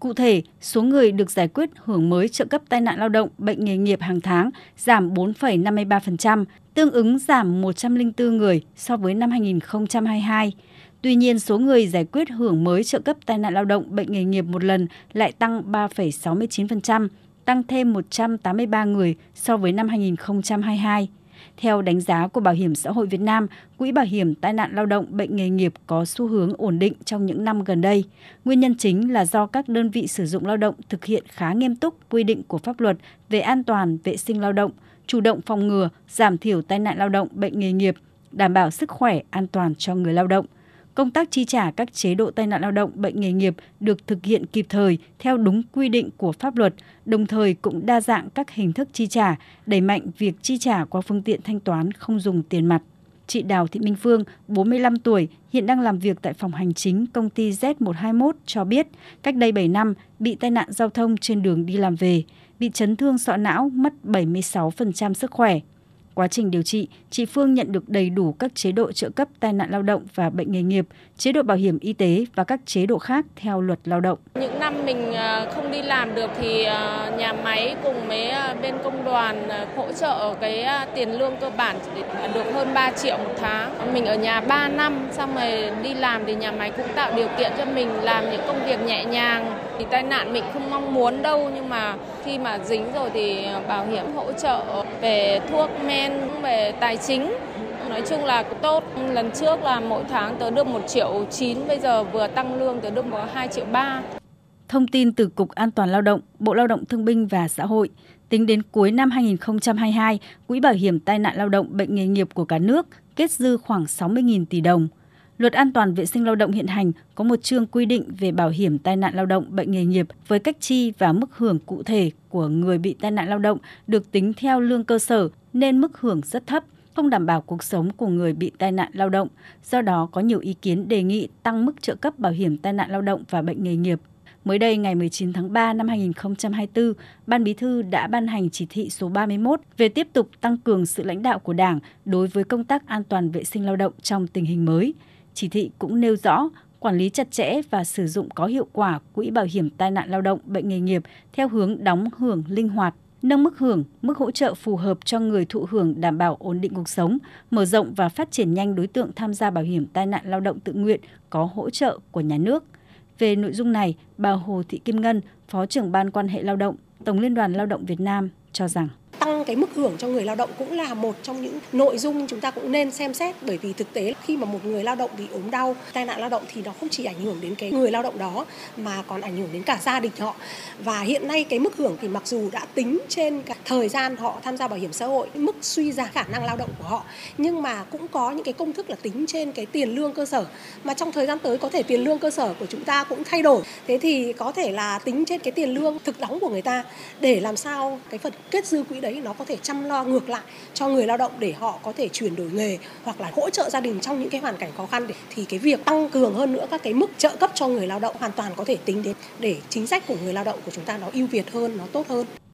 Cụ thể, số người được giải quyết hưởng mới trợ cấp tai nạn lao động, bệnh nghề nghiệp hàng tháng giảm 4,53%, tương ứng giảm 104 người so với năm 2022. Tuy nhiên, số người giải quyết hưởng mới trợ cấp tai nạn lao động, bệnh nghề nghiệp một lần lại tăng 3,69%, tăng thêm 183 người so với năm 2022. Theo đánh giá của Bảo hiểm xã hội Việt Nam, Quỹ bảo hiểm tai nạn lao động bệnh nghề nghiệp có xu hướng ổn định trong những năm gần đây. Nguyên nhân chính là do các đơn vị sử dụng lao động thực hiện khá nghiêm túc quy định của pháp luật về an toàn vệ sinh lao động, chủ động phòng ngừa, giảm thiểu tai nạn lao động bệnh nghề nghiệp, đảm bảo sức khỏe an toàn cho người lao động. Công tác chi trả các chế độ tai nạn lao động bệnh nghề nghiệp được thực hiện kịp thời theo đúng quy định của pháp luật, đồng thời cũng đa dạng các hình thức chi trả, đẩy mạnh việc chi trả qua phương tiện thanh toán không dùng tiền mặt. Chị Đào Thị Minh Phương, 45 tuổi, hiện đang làm việc tại phòng hành chính công ty Z121 cho biết, cách đây 7 năm bị tai nạn giao thông trên đường đi làm về, bị chấn thương sọ não, mất 76% sức khỏe. Quá trình điều trị, chị Phương nhận được đầy đủ các chế độ trợ cấp tai nạn lao động và bệnh nghề nghiệp, chế độ bảo hiểm y tế và các chế độ khác theo luật lao động. Những năm mình không đi làm được thì nhà máy cùng với bên công đoàn hỗ trợ cái tiền lương cơ bản được hơn 3 triệu một tháng. Mình ở nhà 3 năm, xong rồi đi làm thì nhà máy cũng tạo điều kiện cho mình làm những công việc nhẹ nhàng. Thì tai nạn mình không mong muốn đâu, nhưng mà khi mà dính rồi thì bảo hiểm hỗ trợ về thuốc men, về tài chính. Nói chung là tốt. Lần trước là mỗi tháng tớ được 1,9 triệu, bây giờ vừa tăng lương tớ được 2,3 triệu. Thông tin từ Cục An toàn Lao động, Bộ Lao động Thương binh và Xã hội, tính đến cuối năm 2022, Quỹ bảo hiểm tai nạn lao động bệnh nghề nghiệp của cả nước kết dư khoảng 60.000 tỷ đồng. Luật An toàn vệ sinh lao động hiện hành có một chương quy định về bảo hiểm tai nạn lao động bệnh nghề nghiệp với cách chi và mức hưởng cụ thể của người bị tai nạn lao động được tính theo lương cơ sở nên mức hưởng rất thấp, không đảm bảo cuộc sống của người bị tai nạn lao động. Do đó, có nhiều ý kiến đề nghị tăng mức trợ cấp bảo hiểm tai nạn lao động và bệnh nghề nghiệp. Mới đây, ngày 19 tháng 3 năm 2024, Ban Bí thư đã ban hành chỉ thị số 31 về tiếp tục tăng cường sự lãnh đạo của Đảng đối với công tác an toàn vệ sinh lao động trong tình hình mới. Chỉ thị cũng nêu rõ quản lý chặt chẽ và sử dụng có hiệu quả quỹ bảo hiểm tai nạn lao động bệnh nghề nghiệp theo hướng đóng hưởng linh hoạt, nâng mức hưởng, mức hỗ trợ phù hợp cho người thụ hưởng đảm bảo ổn định cuộc sống, mở rộng và phát triển nhanh đối tượng tham gia bảo hiểm tai nạn lao động tự nguyện có hỗ trợ của nhà nước. Về nội dung này, bà Hồ Thị Kim Ngân, Phó trưởng Ban quan hệ lao động, Tổng Liên đoàn Lao động Việt Nam cho rằng tăng cái mức hưởng cho người lao động cũng là một trong những nội dung chúng ta cũng nên xem xét, bởi vì thực tế khi mà một người lao động bị ốm đau, tai nạn lao động thì nó không chỉ ảnh hưởng đến cái người lao động đó mà còn ảnh hưởng đến cả gia đình họ. Và hiện nay cái mức hưởng thì mặc dù đã tính trên cả thời gian họ tham gia bảo hiểm xã hội, mức suy giảm khả năng lao động của họ, nhưng mà cũng có những cái công thức là tính trên cái tiền lương cơ sở, mà trong thời gian tới có thể tiền lương cơ sở của chúng ta cũng thay đổi. Thế thì có thể là tính trên cái tiền lương thực đóng của người ta để làm sao cái phần kết dư quỹ đấy nó có thể chăm lo ngược lại cho người lao động để họ có thể chuyển đổi nghề hoặc là hỗ trợ gia đình trong những cái hoàn cảnh khó khăn. Thì cái việc tăng cường hơn nữa các cái mức trợ cấp cho người lao động hoàn toàn có thể tính đến để chính sách của người lao động của chúng ta nó ưu việt hơn, nó tốt hơn.